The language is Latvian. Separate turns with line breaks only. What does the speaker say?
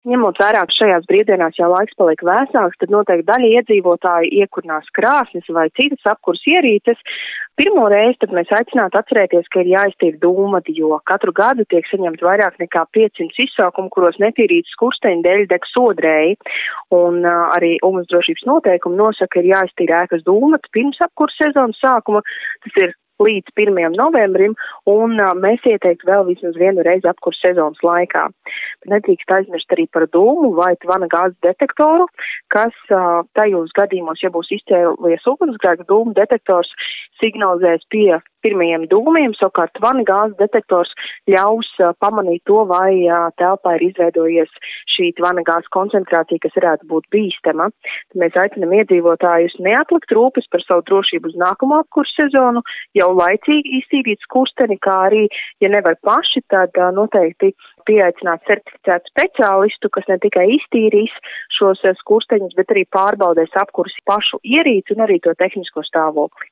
Ņemot vērā, ka šajās brīvdienās jau laiks paliek vēsāks, tad noteikti daļa iedzīvotāji iekurinās krāsnes vai citas apkurs ierīces. Pirmo reizi tad mēs aicinātu atcerēties, ka ir jāiztīra dūmati, jo katru gadu tiek saņemt vairāk nekā 500 izsaukumu, kuros netīrītas skursteņu dēļ deg sodrēji. Un arī ugunsdrošības noteikumi nosaka, ka ir jāiztīra ēkas dūmati pirms apkurs sezonas sākuma. Tas ir līdz 1. novembrim, un mēs ieteiktu vēl vismaz vienu reizi apkurs sezonas laikā. Nedrīkst aizmirst arī par dūmu vai tvana gāzes detektoru, kas tajos gadījumos, ja būs izcēlies ugunsgrēka, dūmu detektors signalizēs pie pirmajiem dūmiem, savukārt tvana gāzes detektors ļaus pamanīt to, vai telpā ir izveidojies šī tvana gāzes koncentrācija, kas varētu būt bīstama. Mēs aicinām iedzīvotājus neatlikt rūpes par savu drošību uz nākamo apkursu sezonu, jau laicīgi iztīrīt skursteni, kā arī, ja nevar paši, tad noteikti pieaicināt certificētu speciālistu, kas ne tikai iztīrīs šos skursteņus, bet arī pārbaudēs apkursu pašu ierīci un arī to tehnisko stāvokli.